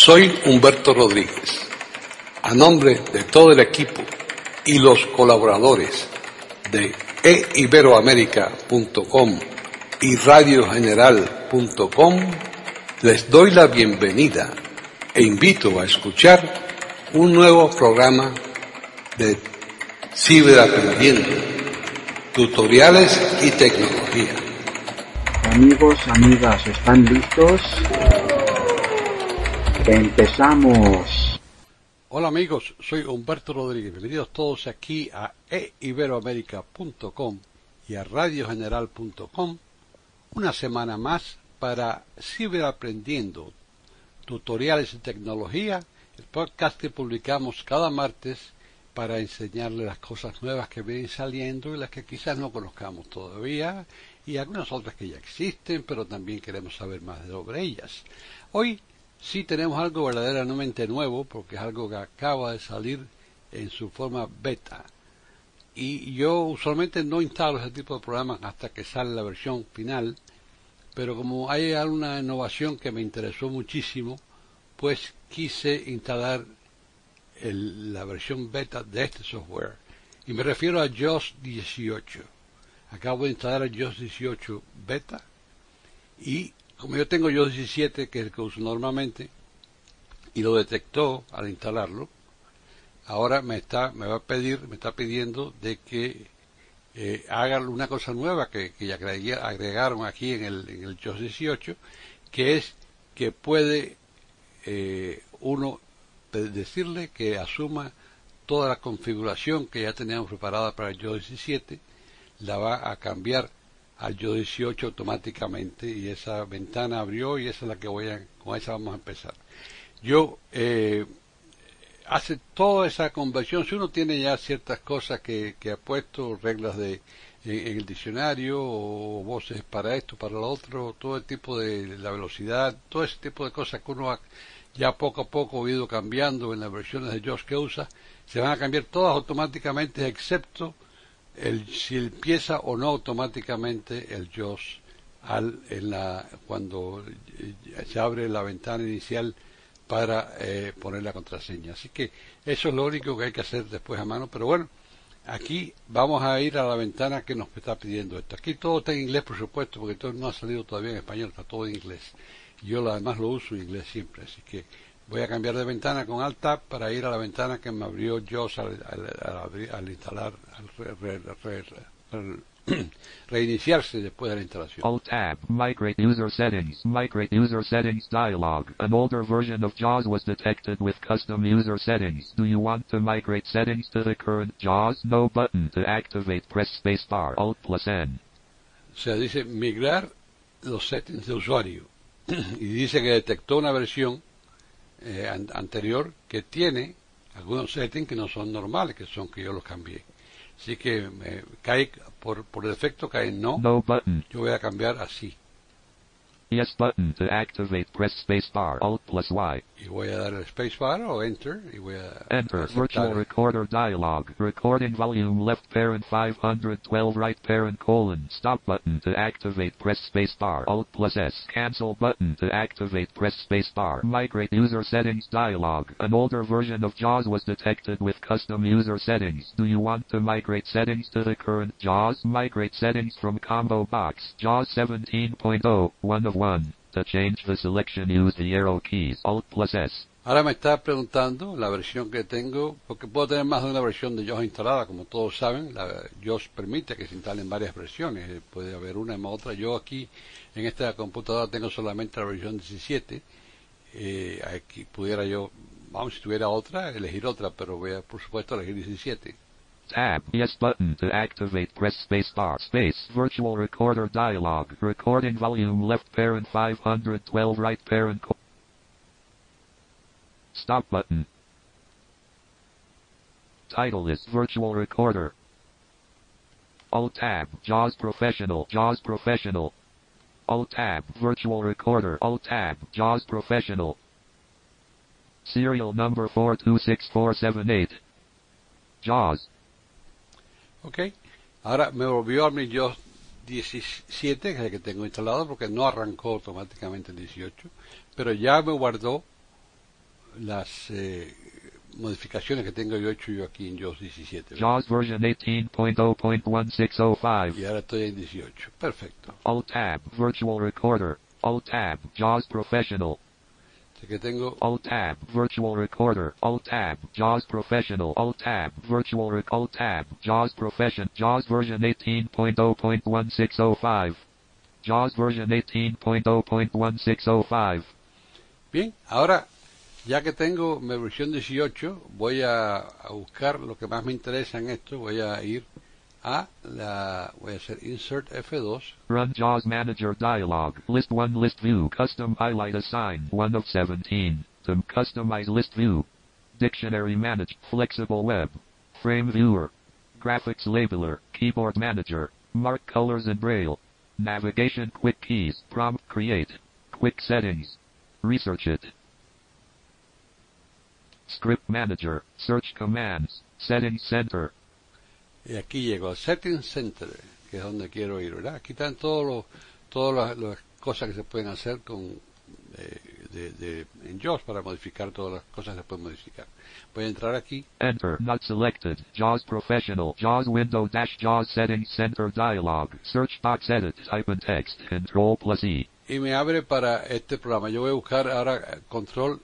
Soy Humberto Rodríguez. A nombre de todo el equipo y los colaboradores de eiberoamerica.com y radiogeneral.com, les doy la bienvenida e invito a escuchar un nuevo programa de Ciberaprendiendo, tutoriales y tecnología. Amigos, amigas, ¿están listos? ¡Empezamos! Hola amigos, soy Humberto Rodríguez. Bienvenidos todos aquí a eiberoamerica.com y a radiogeneral.com. Una semana más para Ciberaprendiendo, tutoriales y tecnología, el podcast que publicamos cada martes para enseñarles las cosas nuevas que vienen saliendo y las que quizás no conozcamos todavía, y algunas otras que ya existen, pero también queremos saber más sobre ellas. Hoy sí tenemos algo verdaderamente nuevo, porque es algo que acaba de salir en su forma beta. Y yo usualmente no instalo ese tipo de programas hasta que sale la versión final, pero como hay alguna innovación que me interesó muchísimo, pues quise instalar la versión beta de este software. Y me refiero a JAWS 18. Acabo de instalar el JAWS 18 beta, y como yo tengo JAWS 17, que es el que uso normalmente, y lo detectó al instalarlo, ahora me está pidiendo de que haga una cosa nueva que ya agregaron aquí en el JAWS 18, que es que puede uno decirle que asuma toda la configuración que ya teníamos preparada para el JAWS 17, la va a cambiar al JAWS 18 automáticamente, y esa ventana abrió y esa es la que con esa vamos a empezar. Yo hace toda esa conversión. Si uno tiene ya ciertas cosas que ha puesto, reglas en el diccionario, o voces para esto, para lo otro, todo el tipo de la velocidad, todo ese tipo de cosas que uno ya poco a poco ha ido cambiando en las versiones de JAWS que usa, se van a cambiar todas automáticamente, excepto si empieza o no automáticamente el JAWS cuando se abre la ventana inicial para poner la contraseña. Así que eso es lo único que hay que hacer después a mano. Pero bueno, aquí vamos a ir a la ventana que nos está pidiendo esto. Aquí todo está en inglés, por supuesto, porque todo no ha salido todavía en español, está todo en inglés. Yo además lo uso en inglés siempre, así que voy a cambiar de ventana con Alt Tab para ir a la ventana que me abrió JAWS al instalar, reiniciarse después de la instalación. Alt Tab, Migrate User Settings, Migrate User Settings dialog. An older version of JAWS was detected with custom user settings. Do you want to migrate settings to the current JAWS? No button to activate. Press spacebar, Alt plus N. O sea, dice migrar los settings de usuario. Y dice que detectó una versión anterior que tiene algunos settings que no son normales, que yo los cambié. Así que cae por defecto, cae no. No button. Yo voy a cambiar así. Yes button to activate. Press spacebar, Alt plus Y. Y voy a dar el spacebar o Enter y voy a Enter. Virtual recorder dialog. Recording volume left parent 512 right parent colon. Stop button to activate. Press spacebar, Alt plus S. Cancel button to activate. Press spacebar. Migrate user settings dialog. An older version of JAWS was detected with custom user settings. Do you want to migrate settings to the current JAWS? Migrate settings from combo box. JAWS 17.0, 1 of 1. To change the selection, use the arrow keys, Alt plus S. Ahora me está preguntando la versión que tengo, porque puedo tener más de una versión de JAWS instalada, como todos saben. La JAWS permite que se instalen varias versiones, puede haber una más otra. Yo aquí en esta computadora tengo solamente la versión 17. Aquí pudiera yo, si tuviera otra, elegir otra, pero voy a, por supuesto, elegir 17. Tab, yes button to activate. Press spacebar. Space, virtual recorder dialog. Recording volume left parent 512 right parent. Stop button. Title is virtual recorder. Alt Tab, JAWS Professional, JAWS Professional. Alt Tab, virtual recorder. Alt Tab, JAWS Professional. Serial number 426478. JAWS. Ok, ahora me volvió a mi JAWS 17, que es el que tengo instalado, porque no arrancó automáticamente el 18, pero ya me guardó las modificaciones que tengo yo hecho yo aquí en JAWS 17. JAWS version 18.0.1605. Y ahora estoy en 18. Perfecto. Alt-Tab, Virtual Recorder. Alt-Tab, JAWS Professional. Así que tengo Alt-Tab, Virtual Recorder. Alt-Tab, JAWS Professional. Alt-Tab, Virtual Alt-Tab, JAWS Profession. JAWS version 18.0.1605. JAWS version 18.0.1605. bien. Ahora, ya que tengo mi versión 18, voy a buscar lo que más me interesa en esto. Voy a ir voy a hacer Insert F2. Run JAWS Manager Dialog. List 1 List View. Custom Highlight Assign 1 of 17. To customize List View. Dictionary Manage. Flexible Web. Frame Viewer. Graphics Labeler. Keyboard Manager. Mark Colors and Braille. Navigation Quick Keys. Prompt Create. Quick Settings. Research It. Script Manager. Search Commands. Settings Center. Y aquí llego al Settings Center, que es donde quiero ir, ¿verdad? Aquí están todas las cosas que se pueden hacer con en JAWS para modificar todas las cosas que se pueden modificar. Voy a entrar aquí. Enter. Not selected. JAWS Professional. JAWS Window Dash JAWS Settings Center Dialog. Search Box Edit. Type in text. Control+E. Y me abre para este programa. Yo voy a buscar ahora Control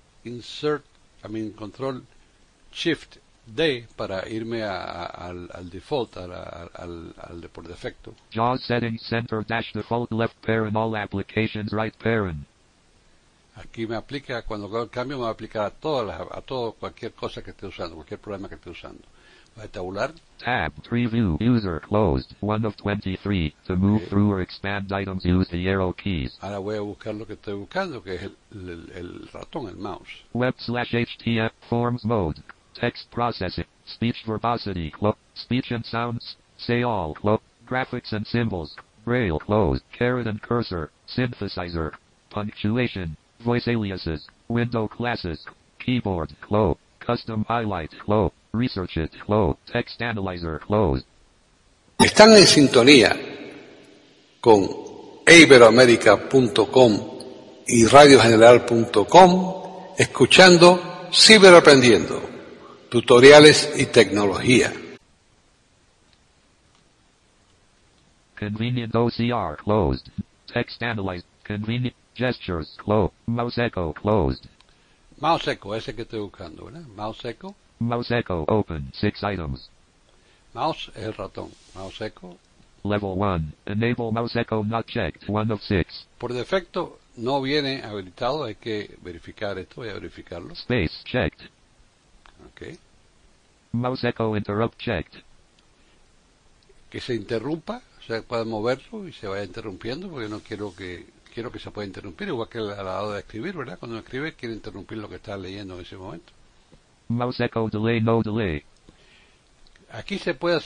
Shift D para irme al default, al de por defecto. JAWS Settings Center Dash Default Left Parent All Applications Right Parent. Aquí me aplica, cuando hago el cambio me va a aplicar a cualquier cosa que esté usando, cualquier programa que esté usando. Voy a tabular. Tab, Preview, User, Closed, 1 of 23. To move through or expand items, use the arrow keys. Ahora voy a buscar lo que estoy buscando, que es el ratón, el mouse. Web/HTML, Forms Mode, Text Processing, Speech Verbosity, Speech and Sounds, Say All, Graphics and Symbols, Braille, Closed, Caret and Cursor, Synthesizer, Punctuation, Voice Aliases, Window Classes, Keyboard, Custom Highlight, Research It, Text Analyzer, closed. Están en sintonía con iberoamerica.com y radiogeneral.com escuchando Ciberaprendiendo, tutoriales y tecnología. Convenient OCR, closed. Text Analyzer, convenient gestures, Mouse Echo, closed. Mouse Echo, ese que estoy buscando, ¿verdad? Mouse Echo. Mouse Echo, open, 6 items. Mouse es el ratón. Mouse Echo. Level 1, enable Mouse Echo not checked, 1 of 6. Por defecto no viene habilitado, hay que verificar esto, voy a verificarlo. Space, checked. Ok. Mouse Echo interrupt checked. Que se interrumpa, o sea, pueda moverlo y se vaya interrumpiendo, porque no quiero que se pueda interrumpir, igual que al lado de escribir, ¿verdad? Cuando escribe quiere interrumpir lo que está leyendo en ese momento. Mouse Echo delay, no delay. Aquí se puede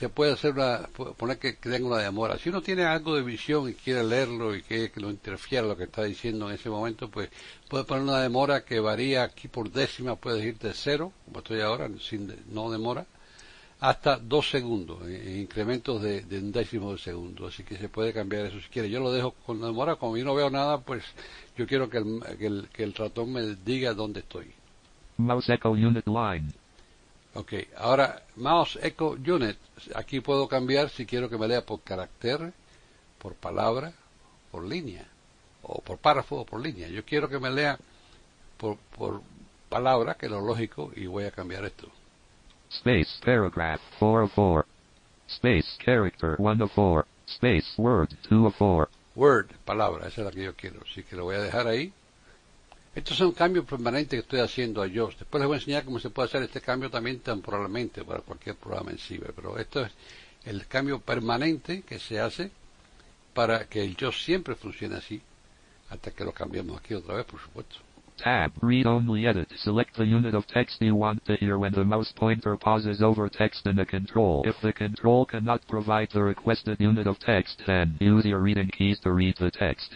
poner que tenga una demora. Si uno tiene algo de visión y quiere leerlo y quiere que lo interfiera lo que está diciendo en ese momento, pues puede poner una demora que varía aquí por décima, puede ir de 0, como estoy ahora, no demora, hasta 2 segundos, en incrementos de un décimo de segundo. Así que se puede cambiar eso si quiere. Yo lo dejo con la demora, como yo no veo nada, pues yo quiero que el ratón me diga dónde estoy. Mouse Echo Unit Line. Ok, ahora Mouse Echo Unit, aquí puedo cambiar si quiero que me lea por carácter, por palabra, por línea, o por párrafo o por línea. Yo quiero que me lea por palabra, que es lo lógico, y voy a cambiar esto. Space paragraph 4 of 4. Space character 1 of 4. Space word 2 of 4. Word, palabra, esa es la que yo quiero, así que lo voy a dejar ahí. Estos son cambios permanentes que estoy haciendo a JAWS. Después les voy a enseñar cómo se puede hacer este cambio también temporalmente para cualquier programa en sí. Pero esto es el cambio permanente que se hace para que el JAWS siempre funcione así, hasta que lo cambiemos aquí otra vez, por supuesto. Tab, read only edit. Select the unit of text you want to hear when the mouse pointer pauses over text in the control. If the control cannot provide the requested unit of text, then use your reading keys to read the text.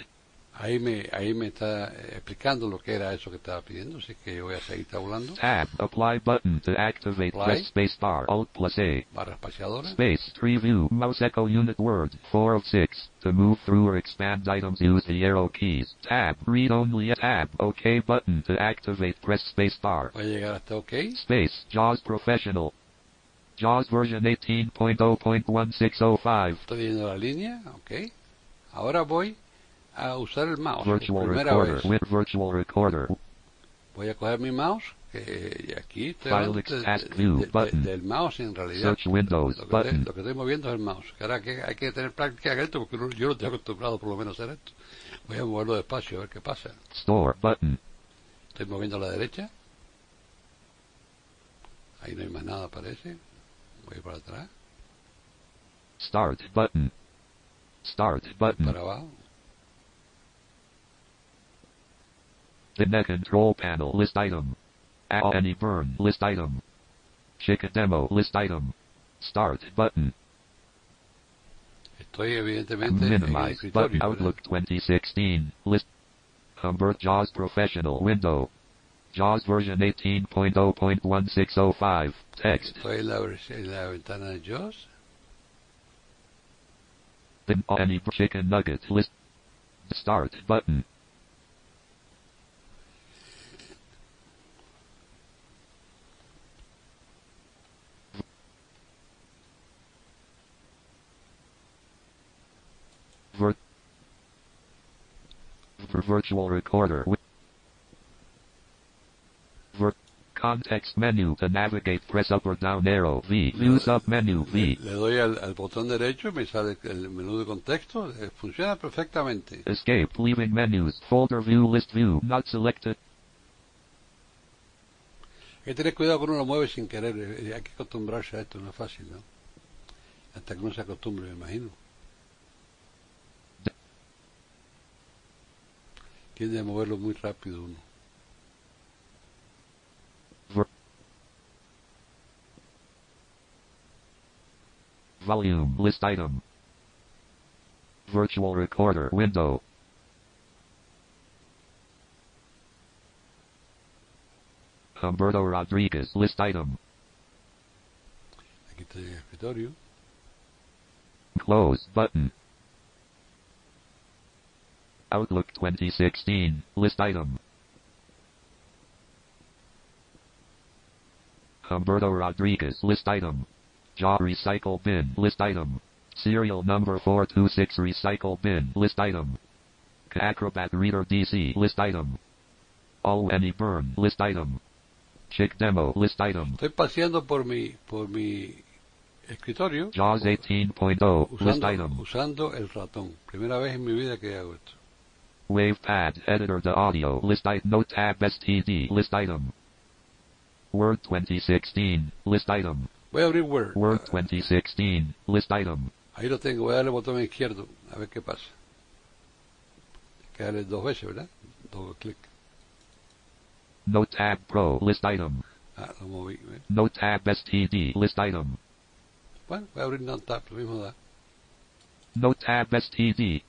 Ahí me está explicando lo que era eso que estaba pidiendo, así que yo voy a seguir tabulando. Tab, apply button to activate, Apply. press space bar, Alt plus A. Barra espaciadora. Space, tree view, mouse echo unit word, 4 of 6. To move through or expand items, use the arrow keys. Tab, read only a tab, OK button to activate, press space bar. Voy a llegar hasta OK. Space, JAWS Professional. JAWS version 18.0.1605. Estoy viendo la línea, OK. Ahora voy a usar el mouse. Virtual por primera recorder, vez. with virtual recorder. Voy a coger mi mouse, y aquí estoy File hablando task view, button. del mouse en realidad. Search windows, button. Lo que estoy moviendo es el mouse. Que ahora hay que tener práctica en esto porque yo no estoy acostumbrado por lo menos a hacer esto. Voy a moverlo despacio a ver qué pasa. Store, button. Estoy moviendo a la derecha. Ahí no hay más nada, parece. Voy para atrás. Start, button. Start, button. Para abajo. The net control panel, list item. Any burn, list item. Chicken demo, list item. Start, button. Estoy evidentemente en el Minimize, escritorio. button. Outlook 2016, list. Humbert JAWS Professional window. JAWS version 18.0.1605. Text. Estoy en la ventana de JAWS. Then any chicken nugget list. Start, button. Virtual recorder. Context menu to navigate, press up or down arrow V. View sub menu V. Le doy al botón derecho y me sale el menú de contexto. Funciona perfectamente. Escape, leaving menus. Folder view, list view, not selected. Hay que tener cuidado cuando uno lo mueve sin querer. Hay que acostumbrarse a esto, no es fácil, ¿no? Hasta que uno se acostumbre, me imagino. Tiende a moverlo muy rápido uno. Volume, list item. Virtual recorder window. Humberto Rodriguez, list item. Aquí estoy en el escritorio. Close button. Outlook 2016, list item. Humberto Rodriguez, list item. JAW recycle bin, list item. Serial number 426 recycle bin, list item. Acrobat Reader DC, list item. All any burn, list item. Chick demo, list item. Estoy paseando por mi escritorio. JAWS 18.0, list item. Usando el ratón. Primera vez en mi vida que hago esto. WavePad, editor the audio, list item. Note tab STD, list item. Word 2016, list item. Voy a abrir Word. Word 2016, list item. Ahí lo tengo, voy a darle el botón izquierdo, a ver qué pasa. Hay que darle 2 veces, ¿verdad? Doble clic. Note tab Pro, list item. Ah, lo moví, ¿ves? Note tab STD, list item. Bueno, voy a abrir Note tab, lo mismo da. Note tab STD.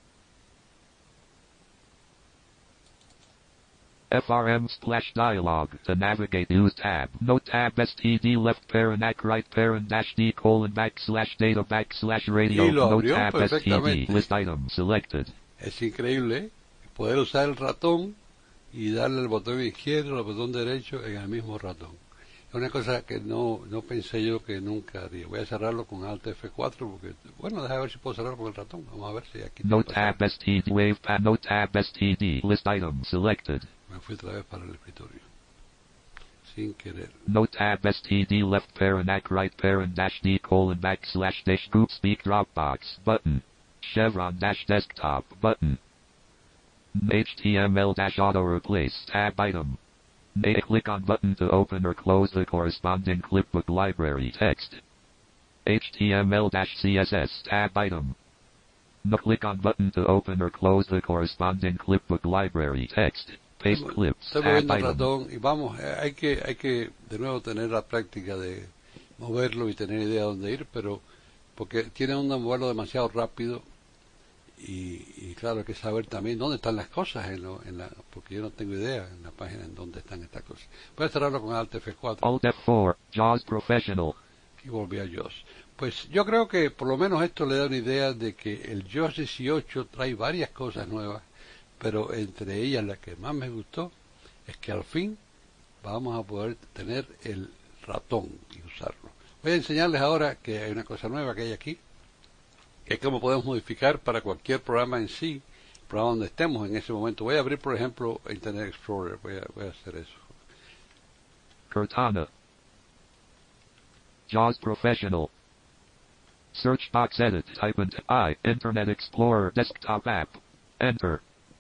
FRM splash dialog. To navigate, use tab. Note tab STD left parent ac right parent dash D colon backslash data backslash radio. Y lo Note abrió tab STD. perfectamente. List item selected. Es increíble poder usar el ratón y darle el botón izquierdo, el botón derecho en el mismo ratón. Es una cosa que no pensé yo que nunca haría. Voy a cerrarlo con Alt F4 porque, bueno, déjame ver si puedo cerrarlo con el ratón. Vamos a ver si aquí... Note tab STD WavePad. Note tab STD. List item selected. Me fui otra vez para el escritorio. Sin querer. Note tab STD left parent ac right parent dash D colon backslash dash group speak Dropbox button. Chevron dash desktop button. HTML dash auto replace tab item. Click on button to open or close the corresponding clipbook library text. HTML dash CSS tab item. No click on button to open or close the corresponding clipbook library text. Paste clips Estoy tab moviendo el item. ratón y vamos, hay que de nuevo tener la práctica de moverlo y tener idea de dónde ir, pero porque tiene uno moverlo demasiado rápido y claro, hay que saber también dónde están las cosas, porque yo no tengo idea en la página en dónde están estas cosas. Voy a cerrarlo con Alt F4. Alt F4, JAWS Professional. Y volví a JAWS. Pues yo creo que por lo menos esto le da una idea de que el JAWS 18 trae varias cosas nuevas, pero entre ellas la que más me gustó es que al fin vamos a poder tener el ratón y usarlo. Voy a enseñarles ahora que hay una cosa nueva que hay aquí, que es cómo podemos modificar para cualquier programa en sí, programa donde estemos en ese momento. Voy a abrir, por ejemplo, Internet Explorer. Voy a hacer eso. Cortana. JAWS Professional. Search box edit. Type in Internet Explorer desktop app. Enter.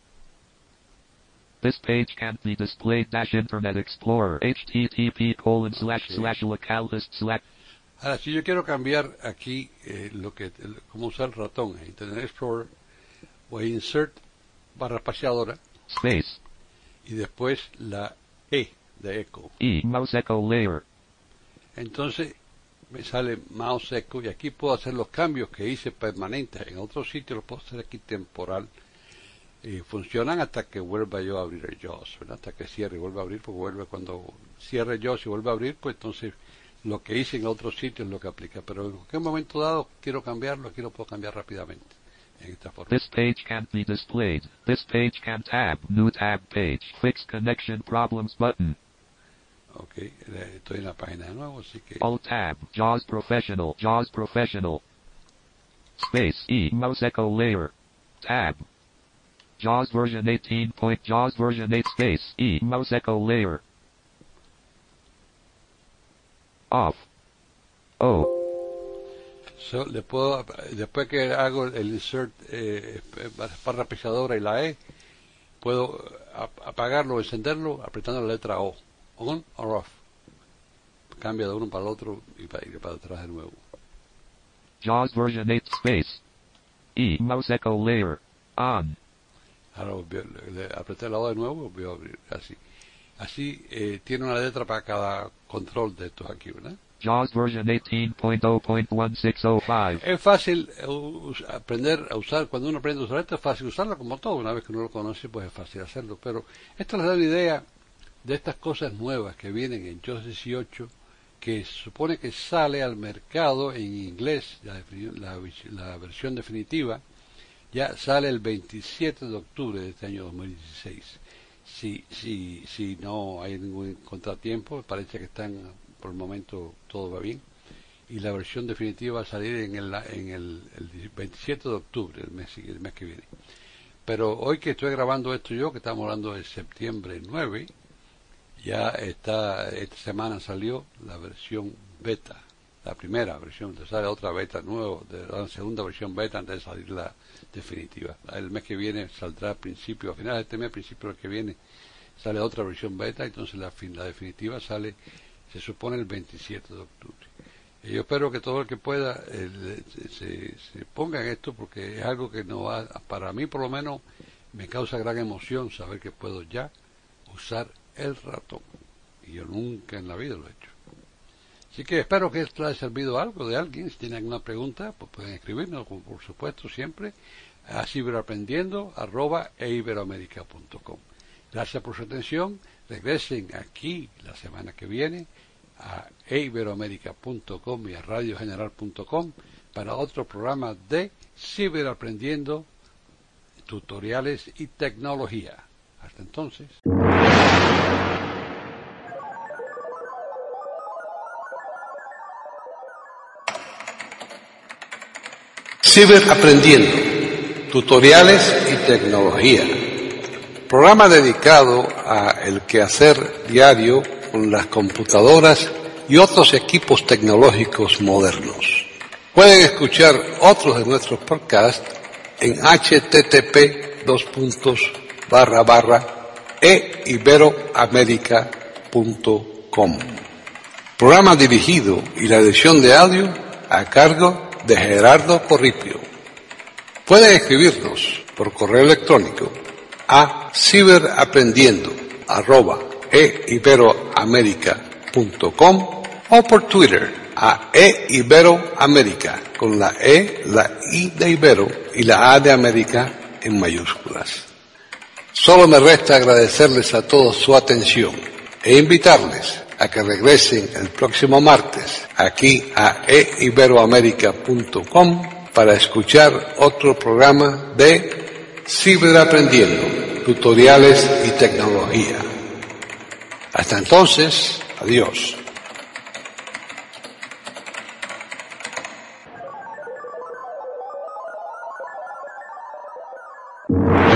This page can't be displayed Internet Explorer http://localhost/. Ahora, si yo quiero cambiar aquí cómo usar el ratón en Internet Explorer, voy a insert barra espaciadora Space. Y después la E de eco. Mouse echo layer. Entonces me sale mouse echo y aquí puedo hacer los cambios que hice permanentes. En otro sitio los puedo hacer aquí temporal. Funcionan hasta que vuelva yo a abrir el JAWS, ¿verdad? Hasta que cierre y vuelva a abrir, porque vuelve cuando cierre el JAWS y vuelve a abrir, pues entonces lo que hice en otro sitio es lo que aplica. Pero en cualquier momento dado quiero cambiarlo, aquí lo puedo cambiar rápidamente en esta forma. This page can't be displayed. This page can tab. New tab page. Fix connection problems button. Ok, estoy en la página de nuevo, así que... Alt tab. JAWS Professional. JAWS Professional. Space. Mouse echo layer. Tab. JAWS version 18. JAWS version 8 space. Mouse echo layer. Off. Le puedo, después que hago el insert barra espaciadora y la E, puedo apagarlo o encenderlo apretando la letra O. On or off. Cambia de uno para el otro y para atrás de nuevo. JAWS version 8 space. Mouse echo layer. On. Ahora apreté la O de nuevo y voy a abrir así. Así tiene una letra para cada control de estos aquí, ¿verdad? JAWS version 18.0.1605. Es fácil aprender a usar, cuando uno aprende a usar esto es fácil usarlo como todo, una vez que uno lo conoce pues es fácil hacerlo, pero esto les da una idea de estas cosas nuevas que vienen en JAWS 18, que se supone que sale al mercado en inglés, la versión definitiva, ya sale el 27 de octubre de este año 2016. Si no hay ningún contratiempo, parece que por el momento todo va bien. Y la versión definitiva va a salir en el 27 de octubre, el mes que viene. Pero hoy que estoy grabando esto yo, que estamos hablando de septiembre 9, ya esta semana salió la versión beta, la primera versión, sale otra beta nueva, la segunda versión beta antes de salir la definitiva. El mes que viene saldrá a finales de este mes, principio del que viene, sale otra versión beta, entonces la definitiva sale, se supone, el 27 de octubre. Y yo espero que todo el que pueda se ponga en esto, porque es algo que no va, para mí por lo menos, me causa gran emoción saber que puedo ya usar el ratón. Y yo nunca en la vida lo he hecho. Así que espero que esto haya servido algo de alguien. Si tienen alguna pregunta, pues pueden escribirnos, por supuesto, siempre a ciberaprendiendo@eiberoamerica.com. Gracias por su atención. Regresen aquí la semana que viene a eiberoamerica.com y a radiogeneral.com para otro programa de Ciberaprendiendo, tutoriales y tecnología. Hasta entonces. Ciberaprendiendo, tutoriales y tecnología. Programa dedicado a el quehacer diario con las computadoras y otros equipos tecnológicos modernos. Pueden escuchar otros de nuestros podcasts en http://eiberoamerica.com. Programa dirigido y la edición de audio a cargo de Gerardo Corripio. Pueden escribirnos por correo electrónico a ciberaprendiendo@eiberoamerica.com o por Twitter a Iberoamérica, con la E, la I de Ibero y la A de América en mayúsculas. Solo me resta agradecerles a todos su atención e invitarles a que regresen el próximo martes aquí a eiberoamerica.com para escuchar otro programa de Ciberaprendiendo, tutoriales y tecnología. Hasta entonces, adiós. you